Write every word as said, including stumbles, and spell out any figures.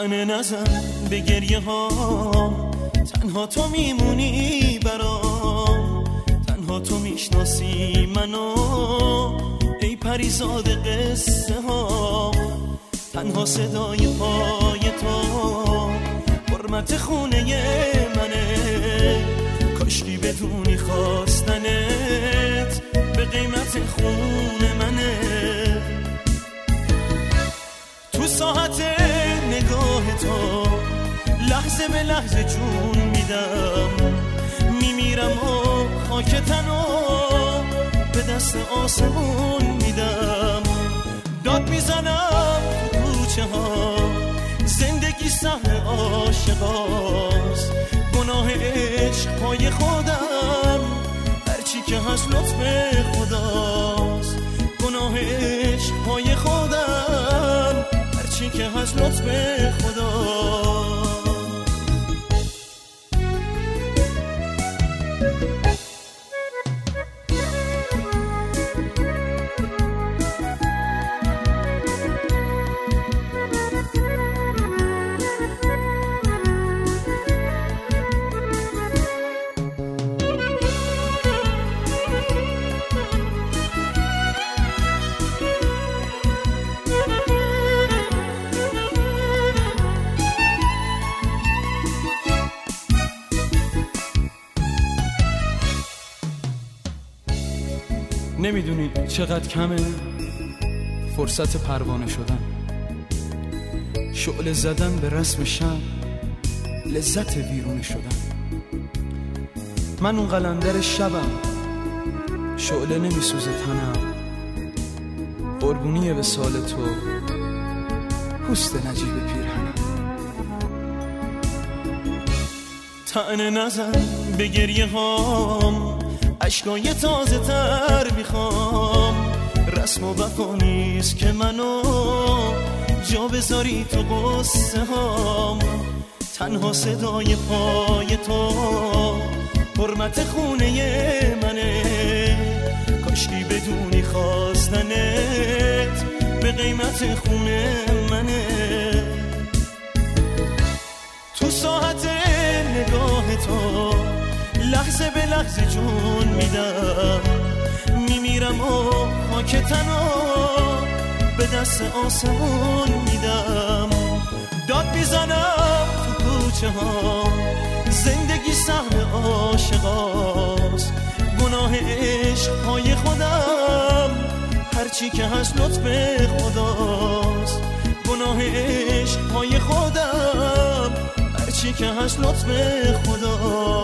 طعنه نزن به گریه ها، تنها تو میمونی برام، تنها تو میشناسی منو ای پریزاد قصه ها، تنها صدای پای تو حرمت خونه منه، کاشکی بدونی خواستنت به قیمت خون منه. تو ساعت نگاه تو لحظه به لحظه جون میدم، میمیرم و خاک تنو به دست آسمون میدم. داد میزنم تو کوچه ها، زندگی سهم عاشقاست، گناه عشق پای خودم، هرچی که هست لطف خداست، گناه عشق پای خودم، هرچی که هست لطف خداست. نمیدونی چقدر کمه فرصت پروانه شدن، شعله زدن به رسم شب، لذت ویرونه شدن. من اون قلندر شبم، شعله نمیسوزه تنم، قربونی به سال تو پوست نجیب پیرهنم. طعنه نزن به گریه هام، عشقای تازه تر میخوام، رسم و وفا نیست که منو جا بذاری تو قصه هام، تنها صدای پای تو حرمت خونه منه، کاشکی بدونی خواستنت به قیمت خونه منه. تو ساعت نگاه تو لحظه به لحظه جون میدم، میمیرم و خاک تنو به دست آسمون میدم. داد میزنم تو کوچه ها، زندگی سهم عاشقاست، گناه عشق پای خودم، هرچی که هست لطف خداست، گناه عشق پای خودم، هرچی که هست لطف خداست.